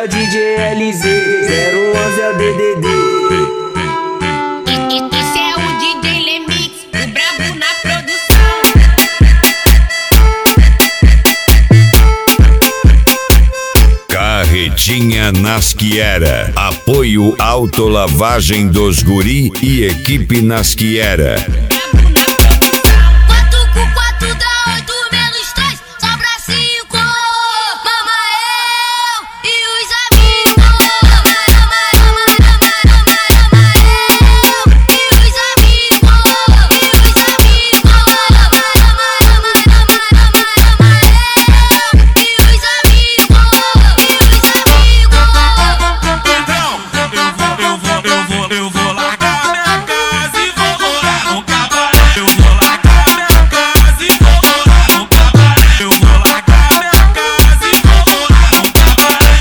é o DJ LZ, 011 é o DDD. Esse é o DJ Lemix, o brabo na produção. Carretinha Nasquiera. Apoio Autolavagem dos Guri e equipe Nasquiera. Brabo na produção. 4 com 4 dá 8 menos 3, sobra 5. Mama eu e os amigos. Mama eu e os amigos. Eu vou largar minha casa e vou morar num cabaré. Eu vou largar minha casa e vou morar num cabaré. Eu vou largar minha casa e vou morar num cabaré.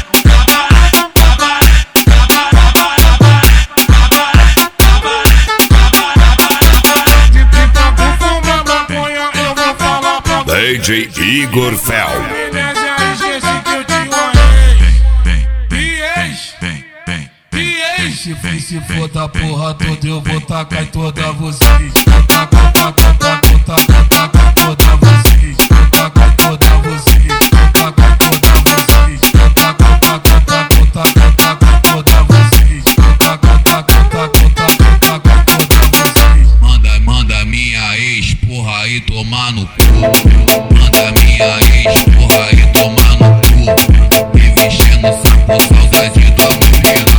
De pipa por fumar maconha, eu vou falar pra DJ Igor Fel. amnésia, esqueci que eu tinha uma ex. Se for da porra toda, eu vou tacar em toda vocês. Vou tacar toda vocês. Vou tacar toda vocês. Vou tacar toda vocês. Vou tacar toda vocês. Vou tacar toda vocês. Manda minha ex, porra, aí tomar no cu. Manda minha ex, porra, aí tomar no cu. Me mexendo só por saudade da mulher.